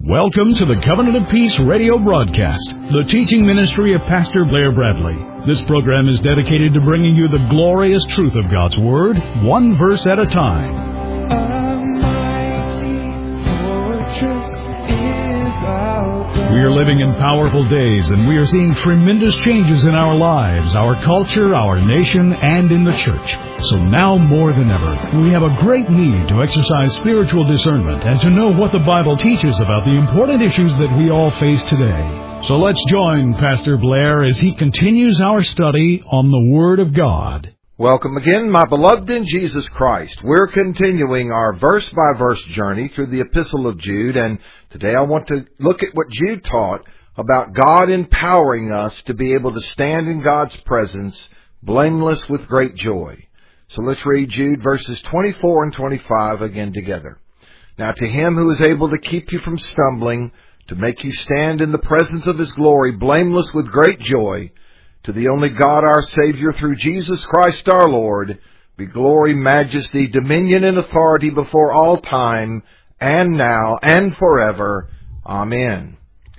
Welcome to the Covenant of Peace radio broadcast, the teaching ministry of Pastor Blair Bradley. This program is dedicated to bringing you the glorious truth of God's Word, one verse at a time. We are living in powerful days, and we are seeing tremendous changes in our lives, our culture, our nation, and in the church. So now more than ever, we have a great need to exercise spiritual discernment and to know what the Bible teaches about the important issues that we all face today. So let's join Pastor Blair as he continues our study on the Word of God. Welcome again, my beloved in Jesus Christ. We're continuing our verse-by-verse journey through the Epistle of Jude, and today I want to look at what Jude taught about God empowering us to be able to stand in God's presence, blameless with great joy. So let's read Jude verses 24 and 25 again together. Now to Him who is able to keep you from stumbling, to make you stand in the presence of His glory, blameless with great joy, to the only God our Savior through Jesus Christ our Lord, be glory, majesty, dominion, and authority before all time, and now, and forever. Amen.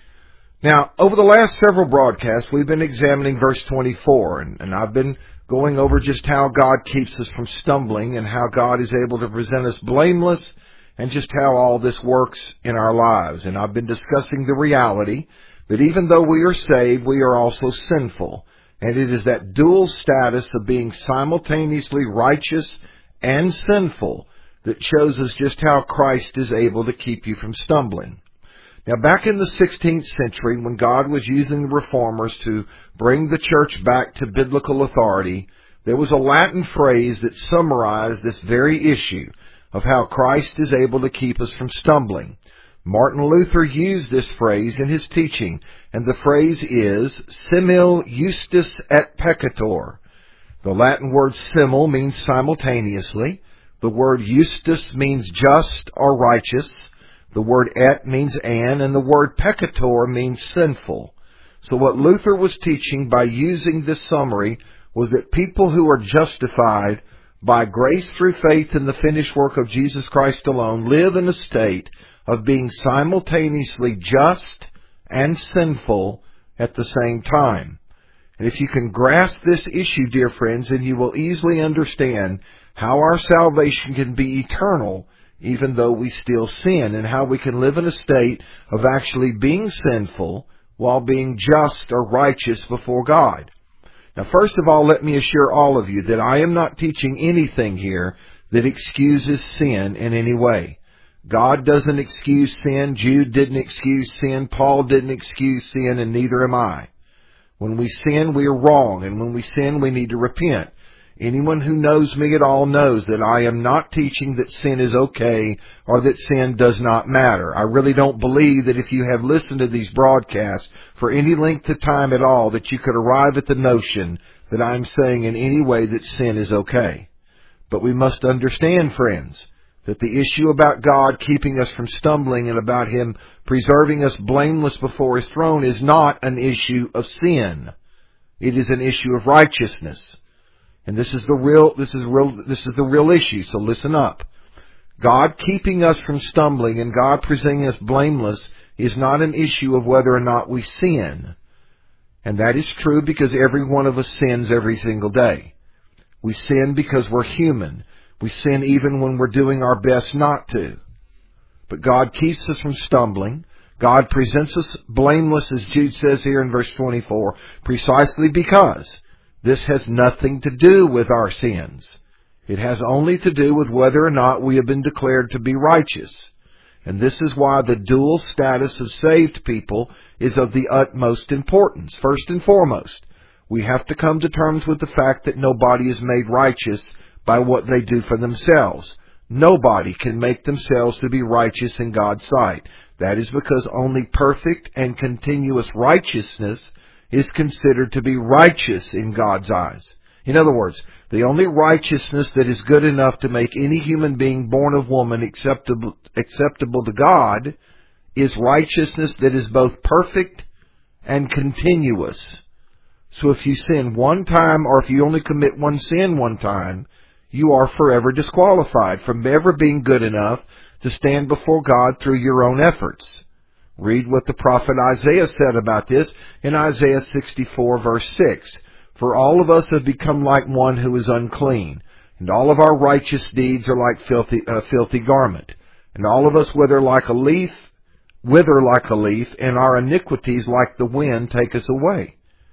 Now, over the last several broadcasts, we've been examining verse 24, and I've been going over just how God keeps us from stumbling and how God is able to present us blameless and just how all this works in our lives. And I've been discussing the reality that even though we are saved, we are also sinful. And it is that dual status of being simultaneously righteous and sinful that shows us just how Christ is able to keep you from stumbling. Now, back in the 16th century, when God was using the reformers to bring the church back to biblical authority, there was a Latin phrase that summarized this very issue of how Christ is able to keep us from stumbling. Martin Luther used this phrase in his teaching, and the phrase is simul justus et peccator. The Latin word simul means simultaneously. The word justus means just or righteous. The word et means and the word peccator means sinful. So what Luther was teaching by using this summary was that people who are justified by grace through faith in the finished work of Jesus Christ alone live in a state of being simultaneously just and sinful at the same time. And if you can grasp this issue, dear friends, then you will easily understand how our salvation can be eternal even though we still sin, and how we can live in a state of actually being sinful while being just or righteous before God. Now, first of all, let me assure all of you that I am not teaching anything here that excuses sin in any way. God doesn't excuse sin. Jude didn't excuse sin. Paul didn't excuse sin, and neither am I. When we sin, we are wrong, and when we sin, we need to repent. Anyone who knows me at all knows that I am not teaching that sin is okay or that sin does not matter. I really don't believe that if you have listened to these broadcasts for any length of time at all that you could arrive at the notion that I'm saying in any way that sin is okay. But we must understand, friends, that the issue about God keeping us from stumbling and about Him preserving us blameless before His throne is not an issue of sin. It is an issue of righteousness. And this is the real issue. So listen up. God keeping us from stumbling and God presenting us blameless is not an issue of whether or not we sin. And that is true because every one of us sins every single day. We sin because we're human. We sin even when we're doing our best not to. But God keeps us from stumbling. God presents us blameless, as Jude says here in verse 24, precisely because this has nothing to do with our sins. It has only to do with whether or not we have been declared to be righteous. And this is why the dual status of saved people is of the utmost importance. First and foremost, we have to come to terms with the fact that nobody is made righteous by what they do for themselves. Nobody can make themselves to be righteous in God's sight. That is because only perfect and continuous righteousness is considered to be righteous in God's eyes. In other words, the only righteousness that is good enough to make any human being born of woman acceptable to God is righteousness that is both perfect and continuous. So if you sin one time, or if you only commit one sin one time, you are forever disqualified from ever being good enough to stand before God through your own efforts. Read what the prophet Isaiah said about this in Isaiah 64 verse 6. For all of us have become like one who is unclean, and all of our righteous deeds are like filthy garment. And all of us wither like a leaf, and our iniquities like the wind take us away.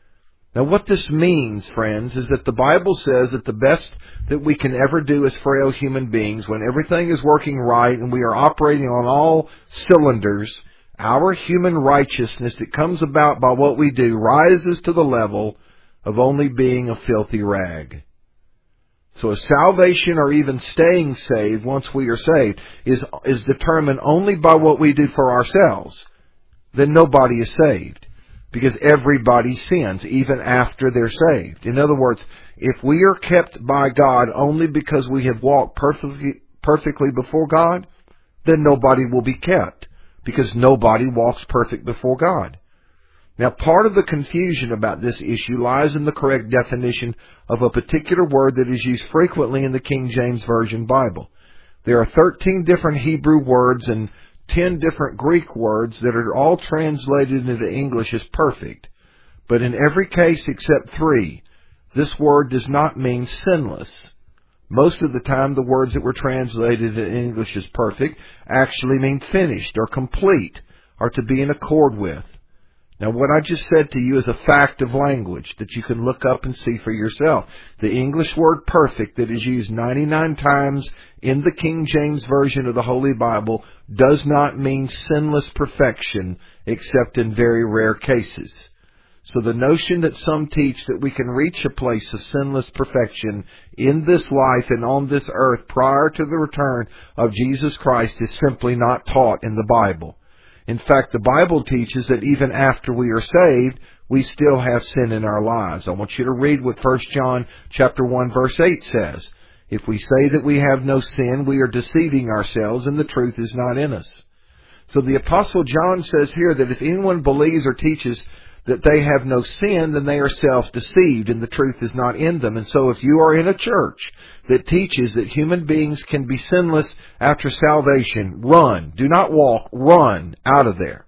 Now what this means, friends, is that the Bible says that the best that we can ever do as frail human beings, when everything is working right and we are operating on all cylinders, our human righteousness that comes about by what we do rises to the level of only being a filthy rag. So a salvation or even staying saved once we are saved is determined only by what we do for ourselves. Then nobody is saved. Because everybody sins, even after they're saved. In other words, if we are kept by God only because we have walked perfectly before God, then nobody will be kept. Because nobody walks perfect before God. Now, part of the confusion about this issue lies in the correct definition of a particular word that is used frequently in the King James Version Bible. There are 13 different Hebrew words and 10 different Greek words that are all translated into English as perfect. But in every case except 3, this word does not mean sinless. Most of the time, the words that were translated in English as perfect actually mean finished or complete or to be in accord with. Now, what I just said to you is a fact of language that you can look up and see for yourself. The English word perfect that is used 99 times in the King James Version of the Holy Bible does not mean sinless perfection except in very rare cases. So the notion that some teach that we can reach a place of sinless perfection in this life and on this earth prior to the return of Jesus Christ is simply not taught in the Bible. In fact, the Bible teaches that even after we are saved, we still have sin in our lives. I want you to read what 1 John chapter 1 verse 8 says. If we say that we have no sin, we are deceiving ourselves and the truth is not in us. So the Apostle John says here that if anyone believes or teaches that they have no sin, then they are self-deceived and the truth is not in them. And so if you are in a church that teaches that human beings can be sinless after salvation, run. Do not walk. Run out of there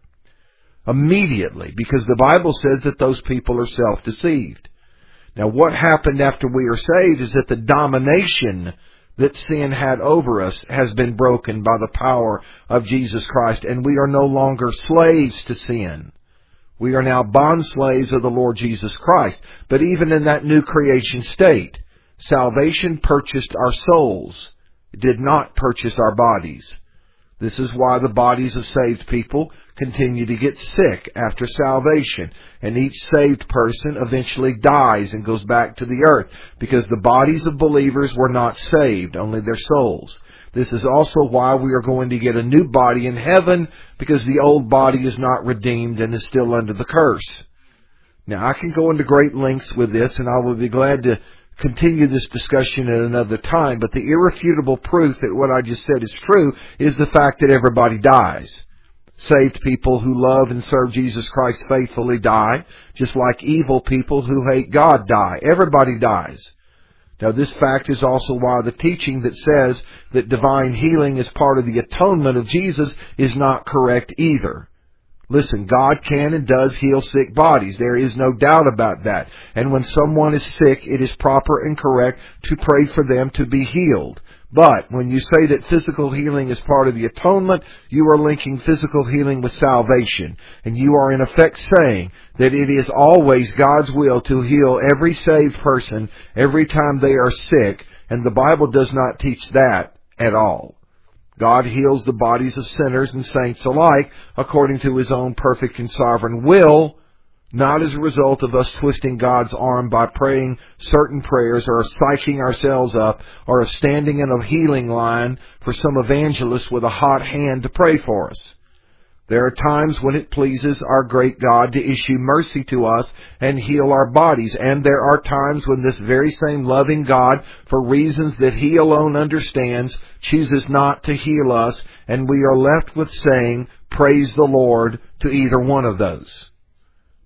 immediately, because the Bible says that those people are self-deceived. Now, what happened after we are saved is that the domination that sin had over us has been broken by the power of Jesus Christ, and we are no longer slaves to sin. We are now bondslaves of the Lord Jesus Christ. But even in that new creation state, salvation purchased our souls. It did not purchase our bodies. This is why the bodies of saved people continue to get sick after salvation. And each saved person eventually dies and goes back to the earth, because the bodies of believers were not saved, only their souls. This is also why we are going to get a new body in heaven, because the old body is not redeemed and is still under the curse. Now, I can go into great lengths with this, and I will be glad to continue this discussion at another time, but the irrefutable proof that what I just said is true is the fact that everybody dies. Saved people who love and serve Jesus Christ faithfully die, just like evil people who hate God die. Everybody dies. Now, this fact is also why the teaching that says that divine healing is part of the atonement of Jesus is not correct either. Listen, God can and does heal sick bodies. There is no doubt about that. And when someone is sick, it is proper and correct to pray for them to be healed. But when you say that physical healing is part of the atonement, you are linking physical healing with salvation. And you are in effect saying that it is always God's will to heal every saved person every time they are sick. And the Bible does not teach that at all. God heals the bodies of sinners and saints alike according to His own perfect and sovereign will, not as a result of us twisting God's arm by praying certain prayers or psyching ourselves up or of standing in a healing line for some evangelist with a hot hand to pray for us. There are times when it pleases our great God to issue mercy to us and heal our bodies. And there are times when this very same loving God, for reasons that He alone understands, chooses not to heal us. And we are left with saying, praise the Lord, to either one of those.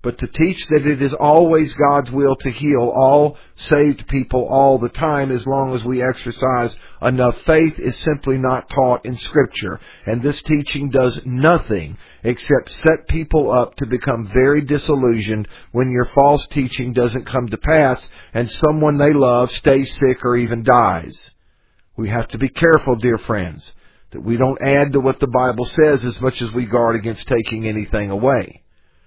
But to teach that it is always God's will to heal all saved people all the time as long as we exercise enough faith is simply not taught in Scripture. And this teaching does nothing except set people up to become very disillusioned when your false teaching doesn't come to pass and someone they love stays sick or even dies. We have to be careful, dear friends, that we don't add to what the Bible says as much as we guard against taking anything away.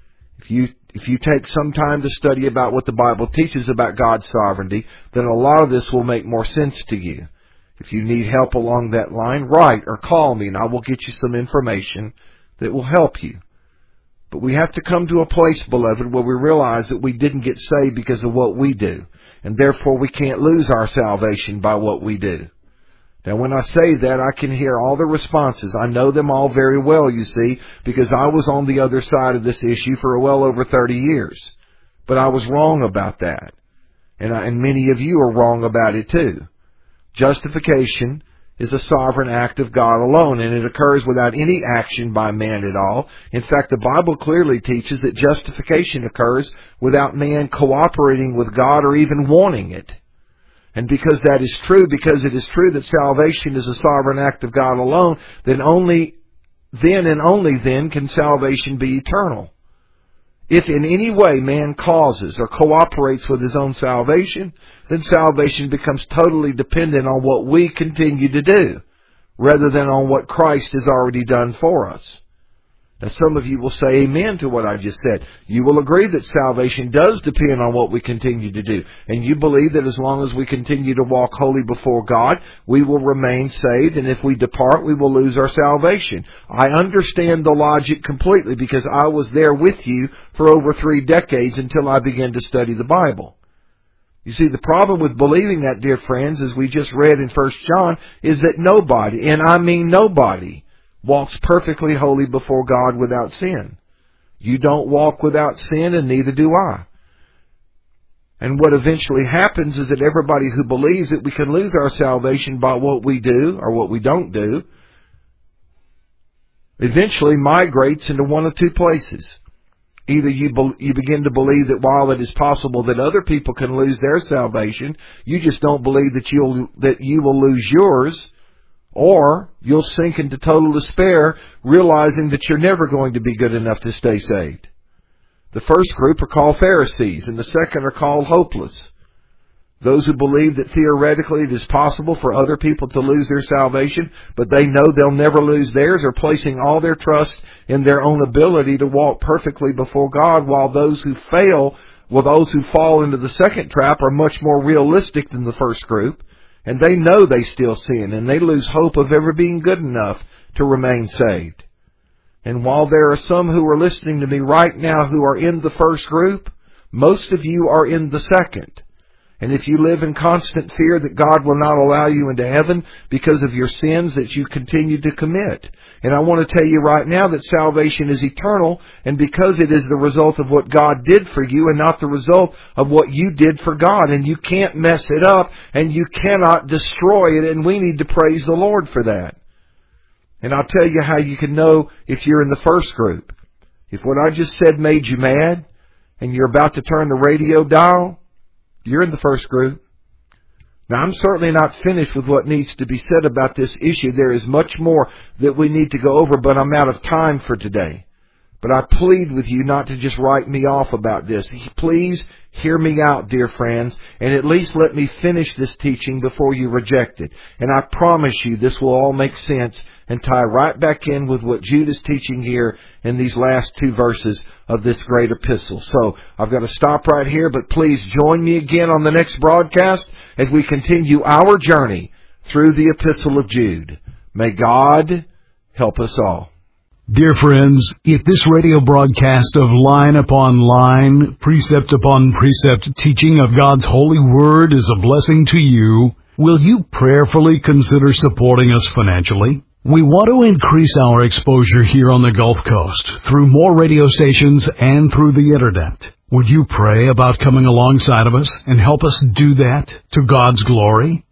If you take some time to study about what the Bible teaches about God's sovereignty, then a lot of this will make more sense to you. If you need help along that line, write or call me and I will get you some information that will help you. But we have to come to a place, beloved, where we realize that we didn't get saved because of what we do, and therefore we can't lose our salvation by what we do. Now, when I say that, I can hear all the responses. I know them all very well, you see, because I was on the other side of this issue for well over 30 years. But I was wrong about that. And many of you are wrong about it too. Justification is a sovereign act of God alone, and it occurs without any action by man at all. In fact, the Bible clearly teaches that justification occurs without man cooperating with God or even wanting it. And because that is true, because it is true that salvation is a sovereign act of God alone, then only then can salvation be eternal. If in any way man causes or cooperates with his own salvation, then salvation becomes totally dependent on what we continue to do, rather than on what Christ has already done for us. Now, some of you will say amen to what I just said. You will agree that salvation does depend on what we continue to do. And you believe that as long as we continue to walk holy before God, we will remain saved. And if we depart, we will lose our salvation. I understand the logic completely because I was there with you for over 3 decades until I began to study the Bible. You see, the problem with believing that, dear friends, as we just read in 1 John, is that nobody, and I mean nobody, walks perfectly holy before God without sin. You don't walk without sin, and neither do I. And what eventually happens is that everybody who believes that we can lose our salvation by what we do or what we don't do eventually migrates into one of 2 places. Either you begin to believe that while it is possible that other people can lose their salvation, you just don't believe that you will lose yours. Or you'll sink into total despair, realizing that you're never going to be good enough to stay saved. The first group are called Pharisees, and the second are called hopeless. Those who believe that theoretically it is possible for other people to lose their salvation, but they know they'll never lose theirs, are placing all their trust in their own ability to walk perfectly before God, while those who fall into the second trap are much more realistic than the first group. And they know they still sin, and they lose hope of ever being good enough to remain saved. And while there are some who are listening to me right now who are in the first group, most of you are in the second. And if you live in constant fear that God will not allow you into heaven because of your sins that you continue to commit. And I want to tell you right now that salvation is eternal, and because it is the result of what God did for you and not the result of what you did for God. And you can't mess it up, and you cannot destroy it, and we need to praise the Lord for that. And I'll tell you how you can know if you're in the first group. If what I just said made you mad, and you're about to turn the radio dial, you're in the first group. Now, I'm certainly not finished with what needs to be said about this issue. There is much more that we need to go over, but I'm out of time for today. But I plead with you not to just write me off about this. Please hear me out, dear friends, and at least let me finish this teaching before you reject it. And I promise you this will all make sense and tie right back in with what Jude is teaching here in these last 2 verses of this great epistle. So I've got to stop right here, but please join me again on the next broadcast as we continue our journey through the epistle of Jude. May God help us all. Dear friends, if this radio broadcast of line upon line, precept upon precept teaching of God's holy word is a blessing to you, will you prayerfully consider supporting us financially? We want to increase our exposure here on the Gulf Coast through more radio stations and through the Internet. Would you pray about coming alongside of us and help us do that to God's glory?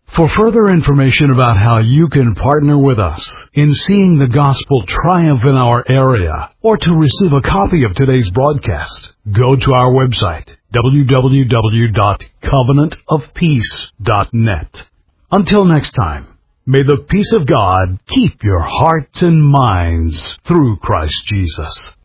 For further information about how you can partner with us in seeing the gospel triumph in our area, or to receive a copy of today's broadcast, go to our website, www.covenantofpeace.net. Until next time, may the peace of God keep your hearts and minds through Christ Jesus.